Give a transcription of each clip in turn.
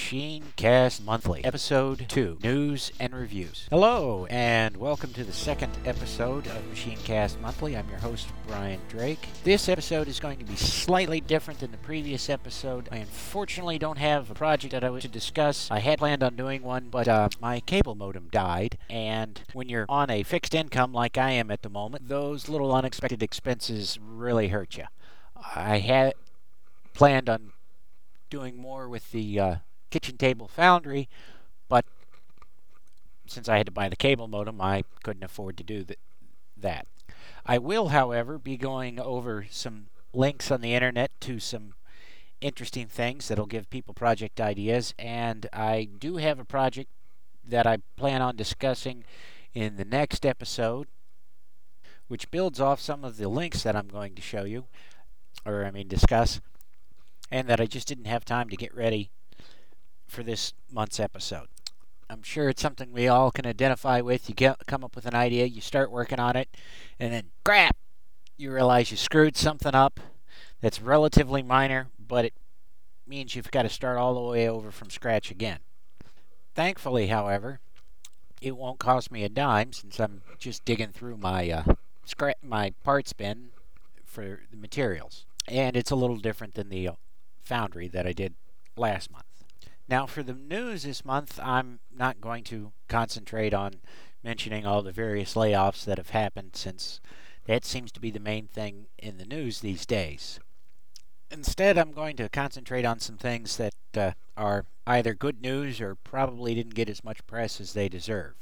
Machine Cast Monthly, Episode 2, News and Reviews. Hello, and welcome to the second episode of Machine Cast Monthly. I'm your host, Brian Drake. This episode is going to be slightly different than the previous episode. I unfortunately don't have a project that I was to discuss. I had planned on doing one, but my cable modem died, and when you're on a fixed income like I am at the moment, those little unexpected expenses really hurt you. I had planned on doing more with the kitchen table foundry, but since I had to buy the cable modem, I couldn't afford to do that. I will, however, be going over some links on the internet to some interesting things that'll give people project ideas, and I do have a project that I plan on discussing in the next episode, which builds off some of the links that I'm going to show you, discuss, and that I just didn't have time to get ready for this month's episode. I'm sure it's something we all can identify with. You come up with an idea, you start working on it, and then crap, you realize you screwed something up that's relatively minor, but it means you've got to start all the way over from scratch again. Thankfully, however, it won't cost me a dime since I'm just digging through my parts bin for the materials. And it's a little different than the foundry that I did last month. Now, for the news this month, I'm not going to concentrate on mentioning all the various layoffs that have happened, since that seems to be the main thing in the news these days. Instead, I'm going to concentrate on some things that are either good news or probably didn't get as much press as they deserve.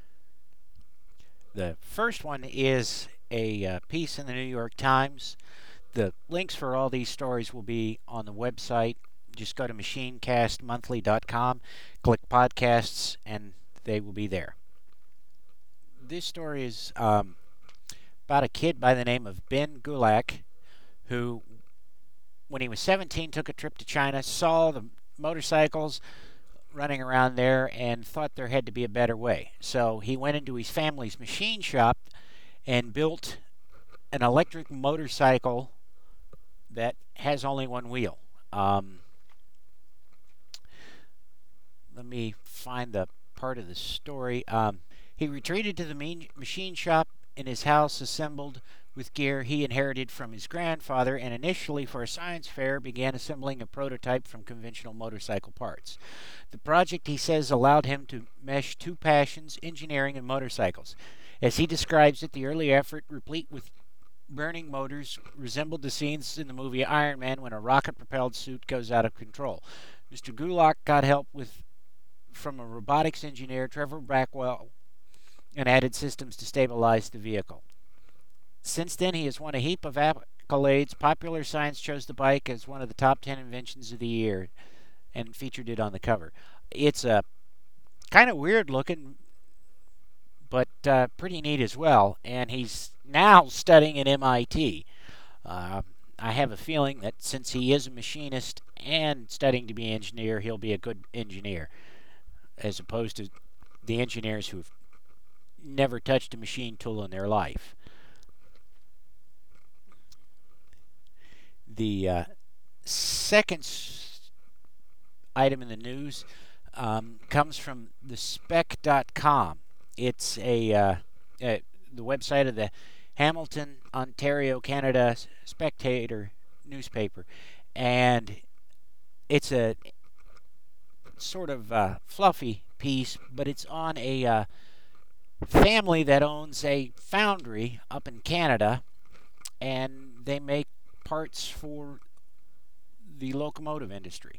The first one is a piece in the New York Times. The links for all these stories will be on the website. Just go to machinecastmonthly.com, click podcasts, and they will be there. This story is about a kid by the name of Ben Gulak, who, when he was 17, took a trip to China, saw the motorcycles running around there, and thought there had to be a better way. So he went into his family's machine shop and built an electric motorcycle that has only one wheel. Let me find the part of the story. He retreated to the machine shop in his house, assembled with gear he inherited from his grandfather, and initially for a science fair began assembling a prototype from conventional motorcycle parts. The project, he says, allowed him to mesh two passions, engineering and motorcycles. As he describes it, the early effort, replete with burning motors, resembled the scenes in the movie Iron Man when a rocket-propelled suit goes out of control. Mr. Gulak got help from a robotics engineer, Trevor Blackwell, and added systems to stabilize the vehicle. Since then, he has won a heap of accolades. Popular Science chose the bike as one of the top 10 inventions of the year and featured it on the cover. It's kind of weird looking, but pretty neat as well, and he's now studying at MIT. I have a feeling that since he is a machinist and studying to be an engineer, he'll be a good engineer, as opposed to the engineers who've never touched a machine tool in their life. The second item in the news comes from thespec.com. It's the website of the Hamilton, Ontario, Canada Spectator newspaper, and it's a sort of fluffy piece, but it's on a family that owns a foundry up in Canada, and they make parts for the locomotive industry.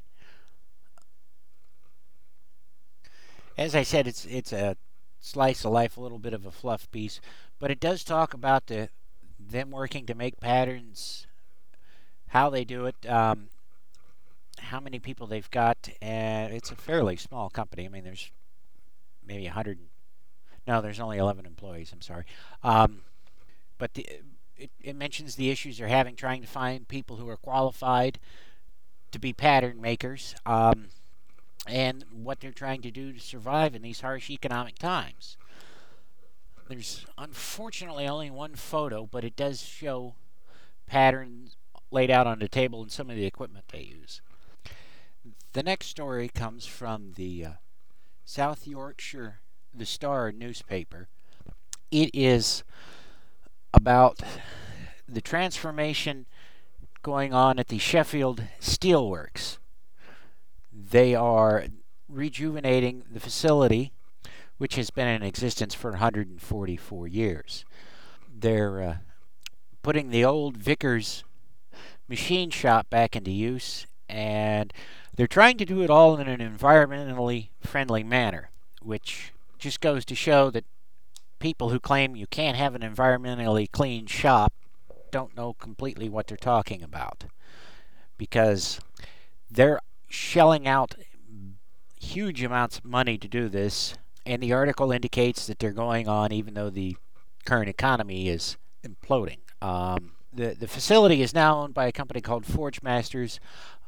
As I said, it's a slice of life, a little bit of a fluff piece, but it does talk about them working to make patterns, how they do it, how many people they've got, and it's a fairly small company. I mean, there's maybe 100. No, there's only 11 employees. I'm sorry, but it mentions the issues they're having trying to find people who are qualified to be pattern makers, and what they're trying to do to survive in these harsh economic times. There's unfortunately only one photo, but it does show patterns laid out on the table and some of the equipment they use. The next story comes from the South Yorkshire The Star newspaper. It is about the transformation going on at the Sheffield Steelworks. They are rejuvenating the facility, which has been in existence for 144 years. They're putting the old Vickers machine shop back into use, and they're trying to do it all in an environmentally friendly manner, which just goes to show that people who claim you can't have an environmentally clean shop don't know completely what they're talking about, because they're shelling out huge amounts of money to do this, and the article indicates that they're going on even though the current economy is imploding. The facility is now owned by a company called Forge Masters.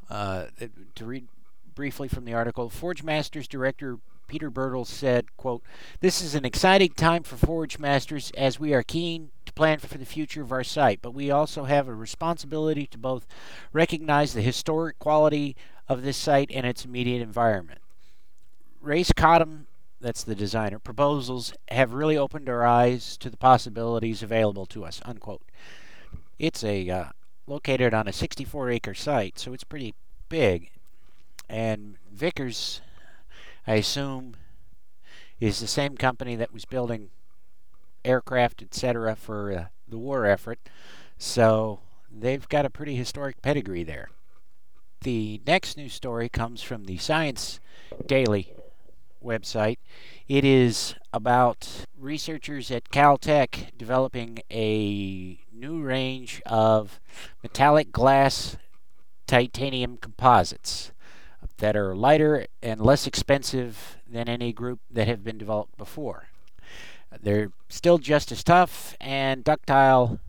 To read briefly from the article, Forge Masters director Peter Bertle said, quote, "This is an exciting time for Forge Masters as we are keen to plan for the future of our site, but we also have a responsibility to both recognize the historic quality of this site and its immediate environment. Race Cottam, that's the designer, proposals have really opened our eyes to the possibilities available to us," unquote. It's located on a 64-acre site, so it's pretty big. And Vickers, I assume, is the same company that was building aircraft, etc., for the war effort. So they've got a pretty historic pedigree there. The next news story comes from the Science Daily website. It is about researchers at Caltech developing a new range of metallic glass titanium composites that are lighter and less expensive than any group that have been developed before. They're still just as tough and ductile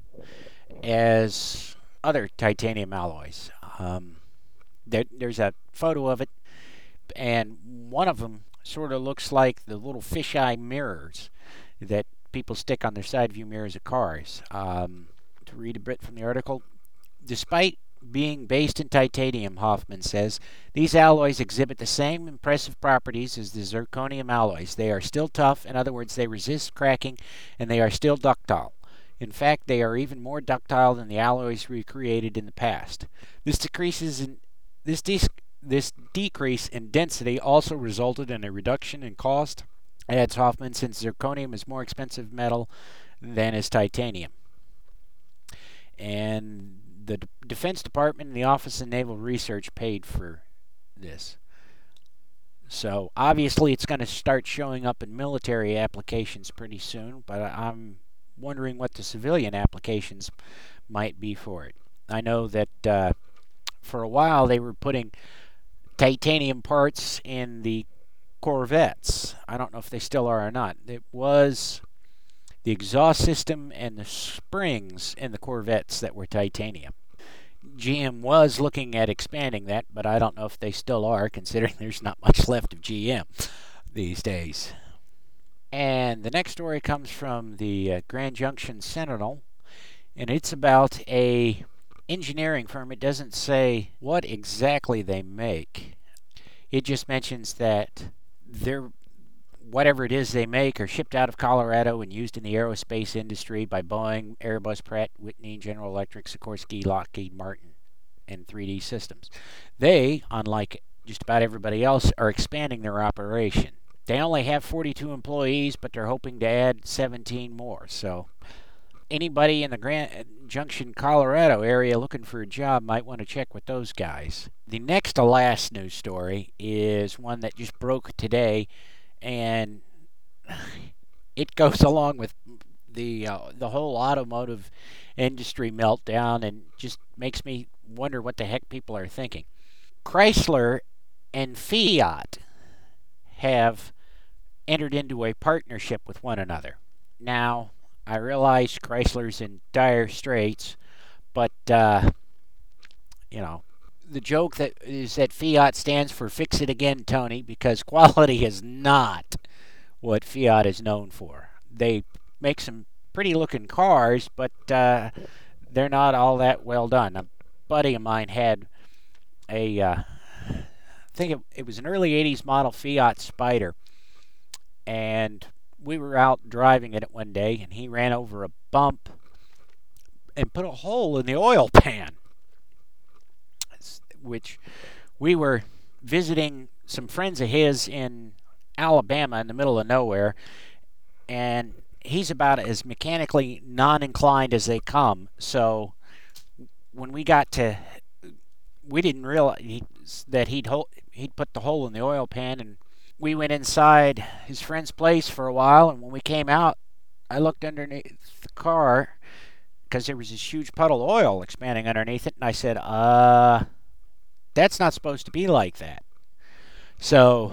as other titanium alloys. There's a photo of it, and one of them sort of looks like the little fisheye mirrors that people stick on their side view mirrors of cars. To read a bit from the article, despite being based in titanium, Hoffman says, these alloys exhibit the same impressive properties as the zirconium alloys. They are still tough, in other words, they resist cracking, and they are still ductile. In fact, they are even more ductile than the alloys recreated in the past. This decrease in density also resulted in a reduction in cost, adds Hoffman, since zirconium is more expensive metal than is titanium. And the Defense Department and the Office of Naval Research paid for this. So obviously it's going to start showing up in military applications pretty soon, but I'm wondering what the civilian applications might be for it. I know that for a while they were putting titanium parts in the Corvettes. I don't know if they still are or not. It was the exhaust system and the springs in the Corvettes that were titanium. GM was looking at expanding that, but I don't know if they still are, considering there's not much left of GM these days. And the next story comes from the Grand Junction Sentinel, and it's about a engineering firm. It doesn't say what exactly they make. It just mentions that whatever it is they make are shipped out of Colorado and used in the aerospace industry by Boeing, Airbus, Pratt, Whitney, General Electric, Sikorsky, Lockheed Martin, and 3D Systems. They, unlike just about everybody else, are expanding their operation. They only have 42 employees, but they're hoping to add 17 more. So anybody in the Grand Junction, Colorado area looking for a job might want to check with those guys. The next to last news story is one that just broke today, and it goes along with the whole automotive industry meltdown and just makes me wonder what the heck people are thinking. Chrysler and Fiat have entered into a partnership with one another. Now, I realize Chrysler's in dire straits, but the joke that is that Fiat stands for "Fix It Again, Tony," because quality is not what Fiat is known for. They make some pretty looking cars, but they're not all that well done. A buddy of mine had a think it was an early 80s model Fiat Spider. And we were out driving it one day, and he ran over a bump and put a hole in the oil pan, which we were visiting some friends of his in Alabama in the middle of nowhere, and he's about as mechanically non-inclined as they come. So when we got to, we didn't realize that he'd put the hole in the oil pan, and we went inside his friend's place for a while. And when we came out, I looked underneath the car because there was this huge puddle of oil expanding underneath it, and I said, that's not supposed to be like that. So,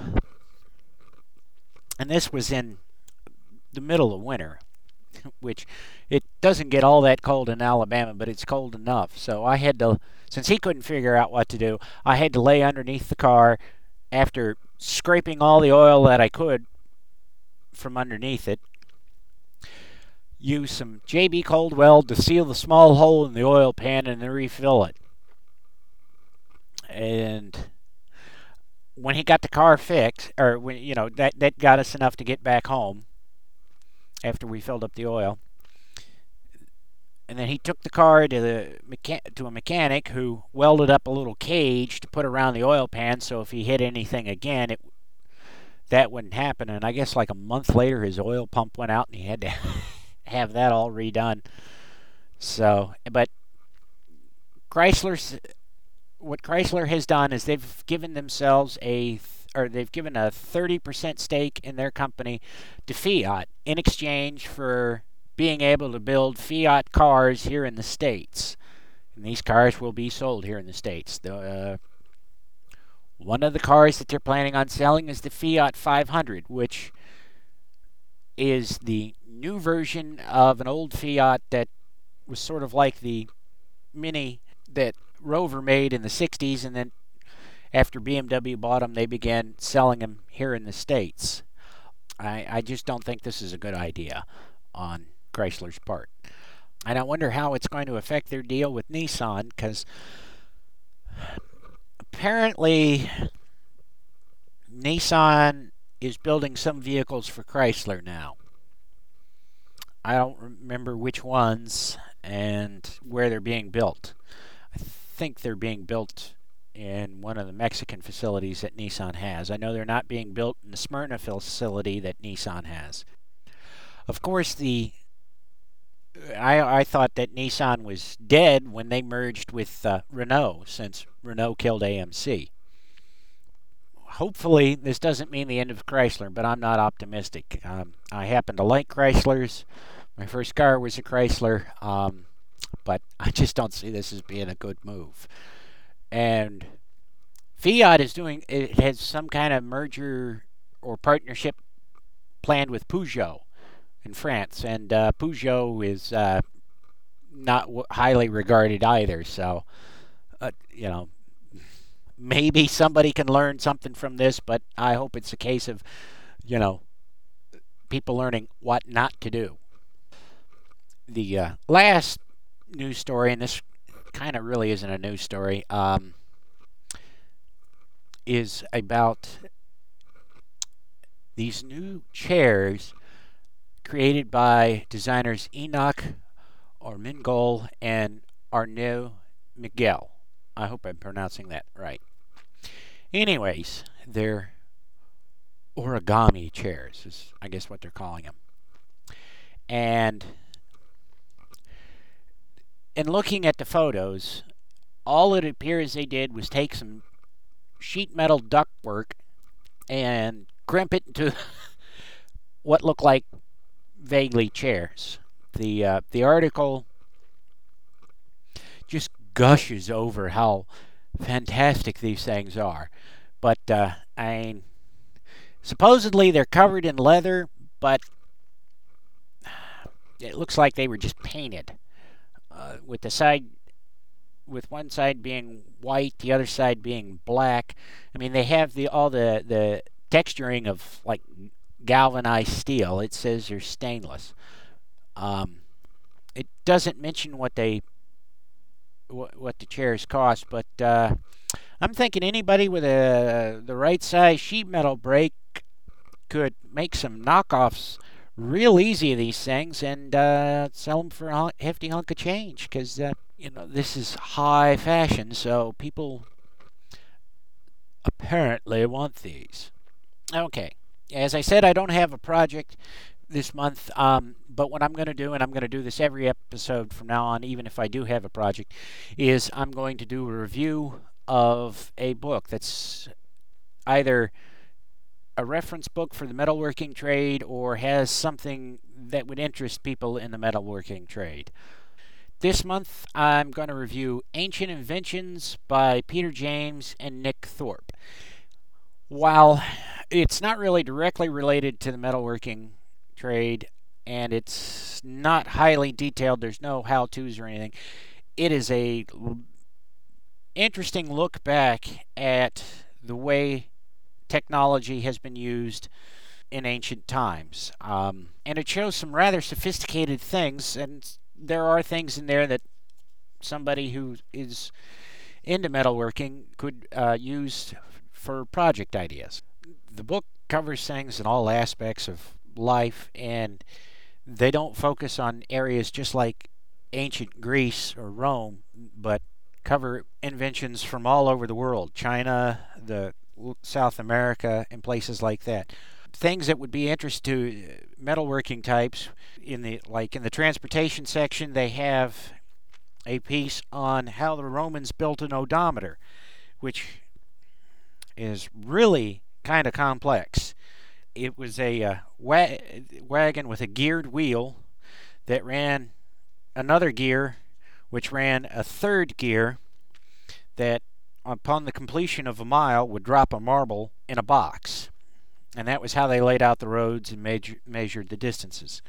and this was in the middle of winter, which it doesn't get all that cold in Alabama, but it's cold enough. So I had to, since he couldn't figure out what to do, I had to lay underneath the car after scraping all the oil that I could from underneath it. Use some JB Cold Weld to seal the small hole in the oil pan and then refill it. And when he got the car fixed, or when that got us enough to get back home after we filled up the oil. And then he took the car to a mechanic who welded up a little cage to put around the oil pan, so if he hit anything again, that wouldn't happen. And I guess like a month later, his oil pump went out, and he had to have that all redone. So, but what Chrysler has done is they've given themselves they've given a 30% stake in their company to Fiat in exchange for being able to build Fiat cars here in the States. And these cars will be sold here in the States. One of the cars that they're planning on selling is the Fiat 500, which is the new version of an old Fiat that was sort of like the Mini that Rover made in the 60s, and then after BMW bought them, they began selling them here in the States. I just don't think this is a good idea on Chrysler's part. And I wonder how it's going to affect their deal with Nissan, because apparently Nissan is building some vehicles for Chrysler now. I don't remember which ones and where they're being built. I think they're being built in one of the Mexican facilities that Nissan has. I know they're not being built in the Smyrna facility that Nissan has. Of course, I thought that Nissan was dead when they merged with Renault, since Renault killed AMC. Hopefully, this doesn't mean the end of Chrysler, but I'm not optimistic. I happen to like Chryslers. My first car was a Chrysler, but I just don't see this as being a good move. And Fiat it has some kind of merger or partnership planned with Peugeot in France, and Peugeot is not highly regarded either. So, maybe somebody can learn something from this, but I hope it's a case of, people learning what not to do. The last news story, and this kind of really isn't a news story, is about these new chairs created by designers Enoch Armengol and Arnaud Miguel. I hope I'm pronouncing that right. Anyways, they're origami chairs, is I guess what they're calling them. And in looking at the photos, all it appears they did was take some sheet metal ductwork and crimp it into what looked like vaguely chairs. The article just gushes over how fantastic these things are. But, supposedly they're covered in leather, but it looks like they were just painted. With one side being white, the other side being black. I mean, they have all the texturing of like galvanized steel. It says they're stainless. It doesn't mention what the chairs cost, but I'm thinking anybody with the right size sheet metal brake could make some knockoffs real easy of these things and sell them for a hefty hunk of change because this is high fashion, so people apparently want these. Okay, as I said, I don't have a project this month, but what I'm going to do, and I'm going to do this every episode from now on, even if I do have a project, is I'm going to do a review of a book that's either a reference book for the metalworking trade or has something that would interest people in the metalworking trade. This month, I'm going to review Ancient Inventions by Peter James and Nick Thorpe. While it's not really directly related to the metalworking trade and it's not highly detailed, there's no how-tos or anything, it is a interesting look back at the way technology has been used in ancient times. And it shows some rather sophisticated things, and there are things in there that somebody who is into metalworking could use for project ideas. The book covers things in all aspects of life, and they don't focus on areas just like ancient Greece or Rome, but cover inventions from all over the world, China, the South America, and places like that. Things that would be interest to metalworking types in the transportation section, they have a piece on how the Romans built an odometer, which is really kind of complex. It was a wagon with a geared wheel that ran another gear, which ran a third gear that, upon the completion of a mile, would drop a marble in a box. And that was how they laid out the roads and measured the distances.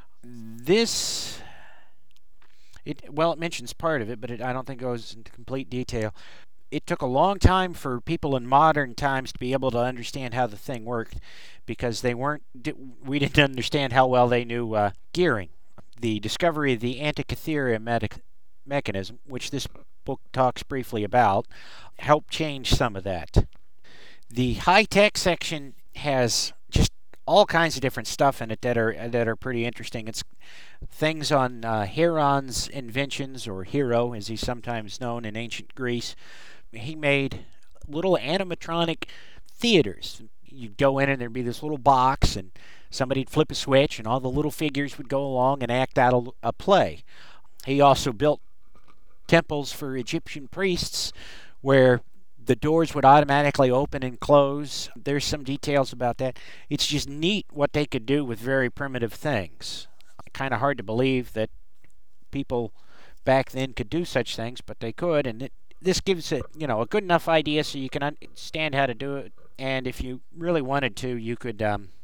It mentions part of it, but I don't think it goes into complete detail. It took a long time for people in modern times to be able to understand how the thing worked because we didn't understand how well they knew gearing. The discovery of the Antikythera mechanism, which this book talks briefly about, helped change some of that. The high-tech section has just all kinds of different stuff in it that are pretty interesting. It's things on Heron's inventions, or Hero as he's sometimes known in ancient Greece. He made little animatronic theaters. You'd go in and there'd be this little box and somebody'd flip a switch and all the little figures would go along and act out a play. He also built temples for Egyptian priests where the doors would automatically open and close. There's some details about that. It's just neat what they could do with very primitive things. Kind of hard to believe that people back then could do such things, but they could, and this gives it, a good enough idea so you can understand how to do it. And if you really wanted to, you could,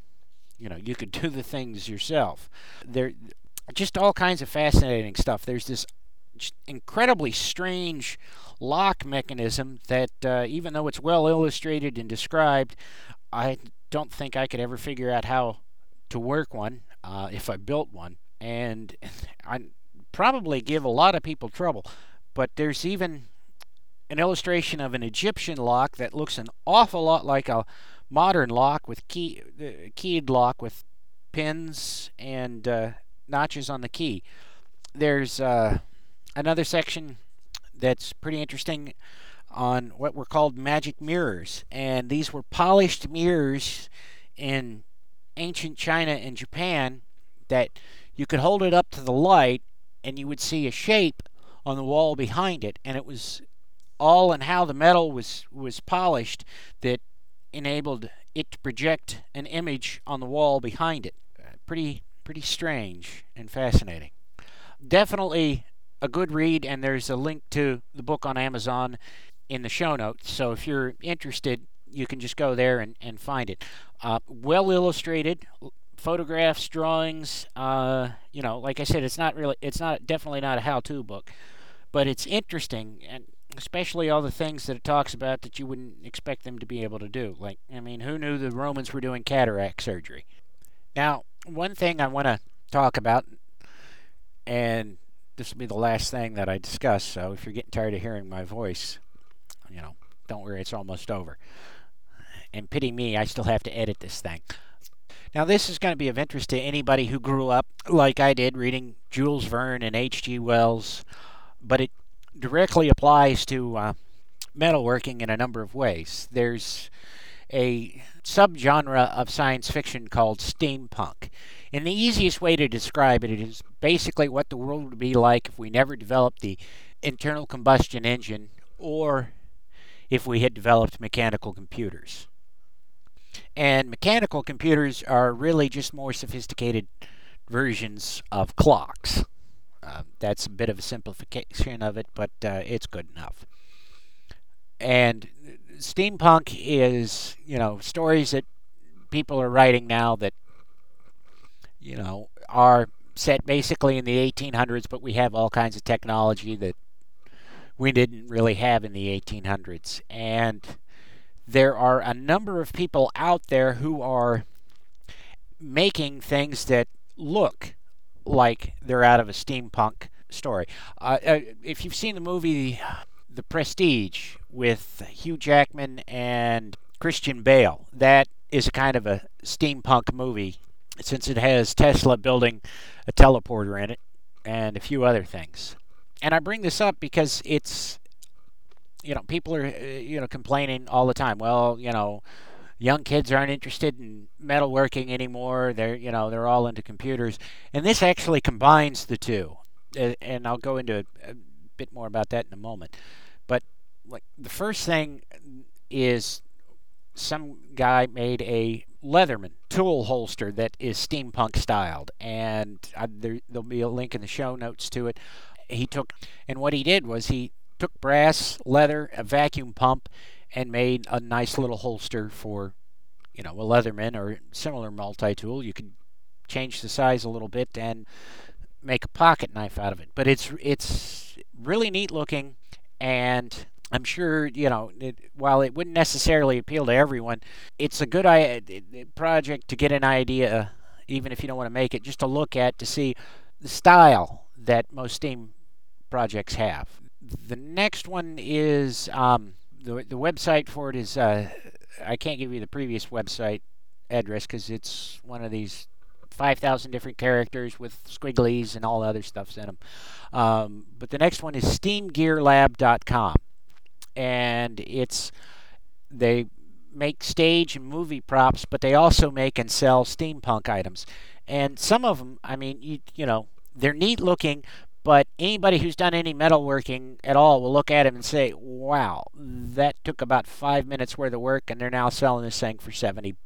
you could do the things yourself. There, just all kinds of fascinating stuff. There's this incredibly strange lock mechanism that, even though it's well illustrated and described, I don't think I could ever figure out how to work one if I built one. And I'd probably give a lot of people trouble. But there's even an illustration of an Egyptian lock that looks an awful lot like a modern lock with keyed lock with pins and notches on the key. There's another section that's pretty interesting on what were called magic mirrors, and these were polished mirrors in ancient China and Japan that you could hold it up to the light and you would see a shape on the wall behind it, and it was all in how the metal was polished that enabled it to project an image on the wall behind it. Pretty strange and fascinating. Definitely a good read, and there's a link to the book on Amazon in the show notes. So if you're interested, you can just go there and find it. Well illustrated, photographs, drawings. Like I said, definitely not a how-to book, but it's interesting, and especially all the things that it talks about that you wouldn't expect them to be able to do. Who knew the Romans were doing cataract surgery? Now, one thing I want to talk about, and this will be the last thing that I discuss, so if you're getting tired of hearing my voice, don't worry, it's almost over. And pity me, I still have to edit this thing. Now, this is going to be of interest to anybody who grew up, like I did, reading Jules Verne and H.G. Wells, but it directly applies to metalworking in a number of ways. There's a subgenre of science fiction called steampunk. And the easiest way to describe it is basically what the world would be like if we never developed the internal combustion engine or if we had developed mechanical computers. And mechanical computers are really just more sophisticated versions of clocks. That's a bit of a simplification of it, but it's good enough. And steampunk is, stories that people are writing now that, are set basically in the 1800s, but we have all kinds of technology that we didn't really have in the 1800s. And there are a number of people out there who are making things that look like they're out of a steampunk story. If you've seen the movie The Prestige with Hugh Jackman and Christian Bale, that is a kind of a steampunk movie since it has Tesla building a teleporter in it and a few other things. And I bring this up because it's, people are, complaining all the time. Well, young kids aren't interested in metalworking anymore. They're all into computers. And this actually combines the two. And I'll go into a bit more about that in a moment. But the first thing is some guy made a Leatherman tool holster that is steampunk styled. And there'll be a link in the show notes to it. And what he did was he took brass, leather, a vacuum pump, and made a nice little holster for, a Leatherman or similar multi-tool. You could change the size a little bit and make a pocket knife out of it. But it's really neat looking, and I'm sure, while it wouldn't necessarily appeal to everyone, it's a good project to get an idea, even if you don't want to make it, just to look at to see the style that most steam projects have. The next one is the website for it is I can't give you the previous website address because it's one of these 5,000 different characters with squigglies and all the other stuff's in them. But the next one is steamgearlab.com, and they make stage and movie props, but they also make and sell steampunk items. And some of them, they're neat looking, but anybody who's done any metalworking at all will look at them and say, wow, that took about 5 minutes worth of work, and they're now selling this thing for $70.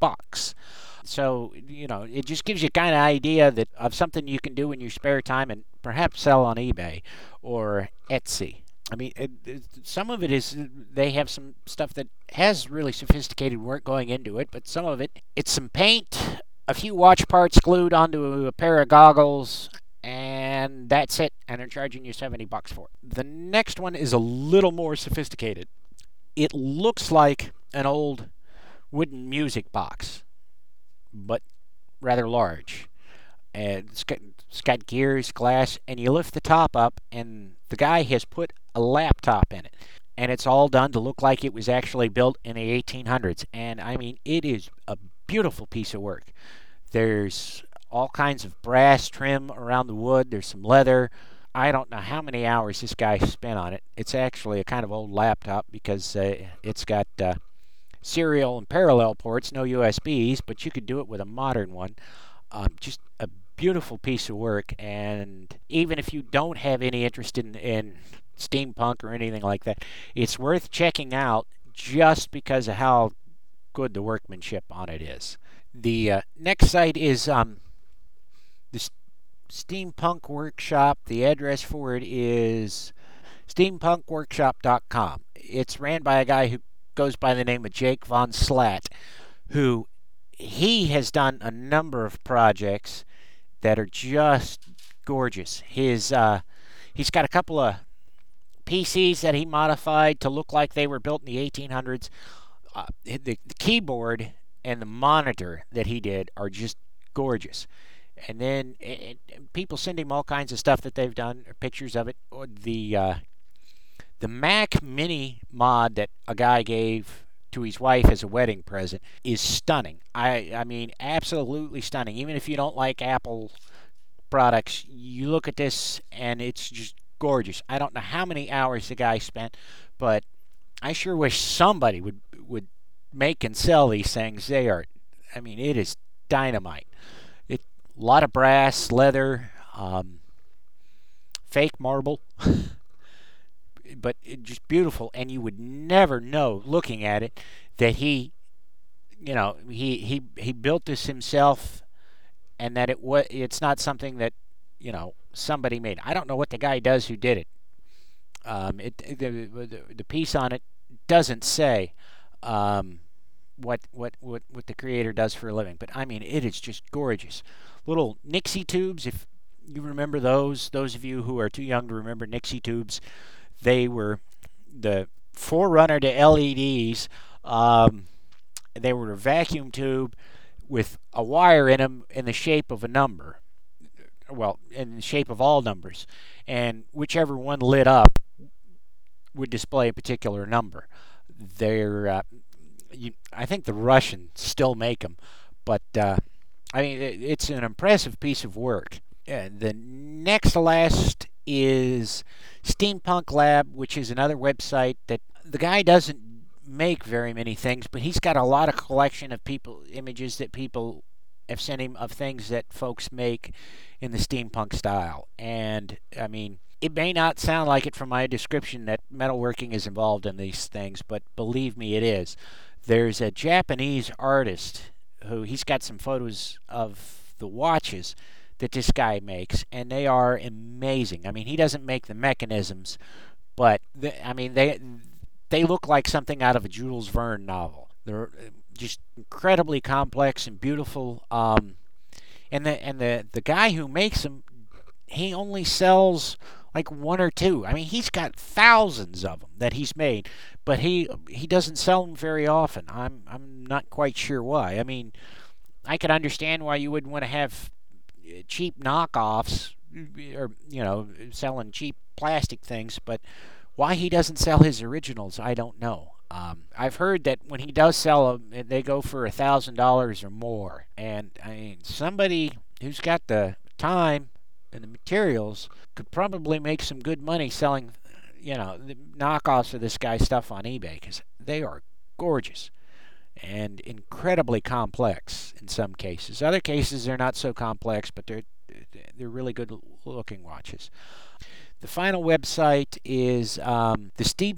So, it just gives you kind of idea of something you can do in your spare time and perhaps sell on eBay or Etsy. Some of it is they have some stuff that has really sophisticated work going into it, but some of it's some paint, a few watch parts glued onto a pair of goggles, and that's it, and they're charging you $70 for it. The next one is a little more sophisticated. It looks like an old wooden music box, but rather large. And it's got gears, glass, and you lift the top up, and the guy has put a laptop in it. And it's all done to look like it was actually built in the 1800s. And it is a beautiful piece of work. There's all kinds of brass trim around the wood. There's some leather. I don't know how many hours this guy spent on it. It's actually a kind of old laptop because it's got serial and parallel ports, no USBs, but you could do it with a modern one. Just a beautiful piece of work, and even if you don't have any interest in steampunk or anything like that, it's worth checking out just because of how good the workmanship on it is. The next site is the Steampunk Workshop. The address for it is steampunkworkshop.com. It's ran by a guy who goes by the name of Jake Von Slat, who he has done a number of projects that are just gorgeous. He's got a couple of PCs that he modified to look like they were built in the 1800s. The keyboard and the monitor that he did are just gorgeous. And then people send him all kinds of stuff that they've done, pictures of it. Or the The Mac Mini mod that a guy gave to his wife as a wedding present is stunning. I mean, absolutely stunning. Even if you don't like Apple products, you look at this and it's just gorgeous. I don't know how many hours the guy spent, but I sure wish somebody would make and sell these things. They are, I mean, it is dynamite. A lot of brass, leather, fake marble, but just beautiful. And you would never know, looking at it, that he built this himself, and that it's not something that somebody made. I don't know what the guy does who did it. The piece on it doesn't say what the creator does for a living, but I mean, it is just gorgeous. Little Nixie tubes, if you remember those of you who are too young to remember Nixie tubes, they were the forerunner to LEDs. They were a vacuum tube with a wire in them in the shape of a number. Well, in the shape of all numbers. And whichever one lit up would display a particular number. I think the Russians still make them. But, I mean, it's an impressive piece of work. The next to last is Steampunk Lab, which is another website that the guy doesn't make very many things, but he's got a lot of collection of images that people have sent him of things that folks make in the steampunk style. And I mean, it may not sound like it from my description that metalworking is involved in these things, but believe me, it is. There's a Japanese artist who he's got some photos of the watches that this guy makes, and they are amazing. I mean, he doesn't make the mechanisms, but they look like something out of a Jules Verne novel. They're just incredibly complex and beautiful. And the guy who makes them, he only sells like one or two. I mean, he's got thousands of them that he's made, but he doesn't sell them very often. I'm not quite sure why. I mean, I could understand why you would want to have cheap knockoffs, or selling cheap plastic things, but why he doesn't sell his originals, I don't know. I've heard that when he does sell them, they go for $1,000 or more. And I mean, somebody who's got the time and the materials could probably make some good money selling, the knockoffs of this guy's stuff on eBay, because they are gorgeous and incredibly complex in some cases. Other cases, they're not so complex, but they're really good looking watches. The final website is the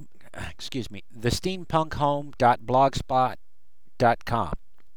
steampunkhome.blogspot.com.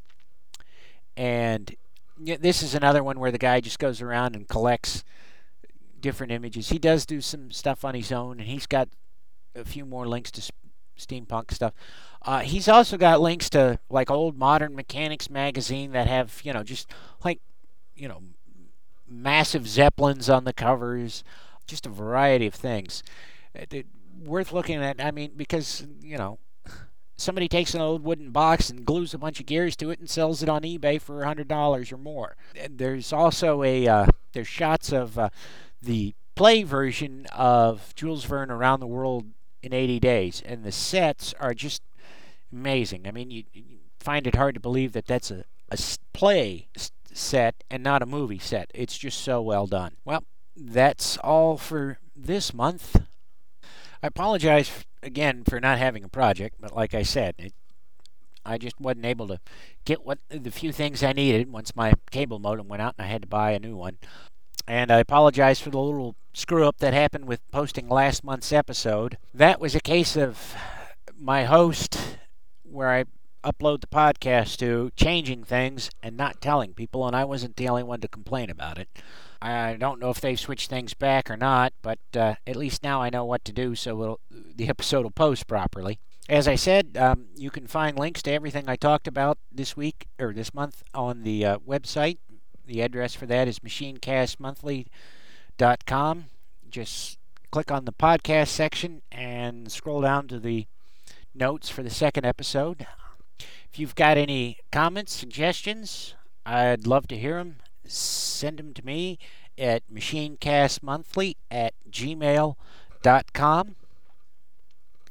And this is another one where the guy just goes around and collects different images. He does do some stuff on his own, and he's got a few more links to steampunk stuff. He's also got links to like old Modern Mechanics magazine that have, just like, massive Zeppelins on the covers. Just a variety of things. Worth looking at, I mean, because, somebody takes an old wooden box and glues a bunch of gears to it and sells it on eBay for $100 or more. And there's also there's shots of the play version of Jules Verne Around the World in 80 Days, and the sets are just amazing. I mean, you find it hard to believe that that's a play set and not a movie set. It's just so well done. Well, that's all for this month. I apologize again for not having a project, but like I said, I just wasn't able to get the few things I needed once my cable modem went out and I had to buy a new one. And I apologize for the little screw up that happened with posting last month's episode. That was a case of my host, where I upload the podcast to, changing things and not telling people, and I wasn't the only one to complain about it. I don't know if they've switched things back or not, but at least now I know what to do, so the episode will post properly. As I said, you can find links to everything I talked about this week or this month on the website. The address for that is machinecastmonthly.com. Just click on the podcast section and scroll down to the notes for the second episode. If you've got any comments, suggestions, I'd love to hear them. Send them to me at machinecastmonthly@gmail.com.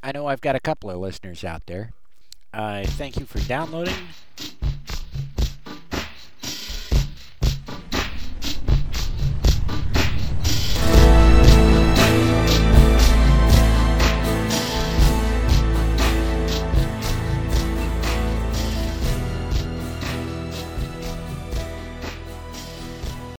I know I've got a couple of listeners out there. Thank you for downloading,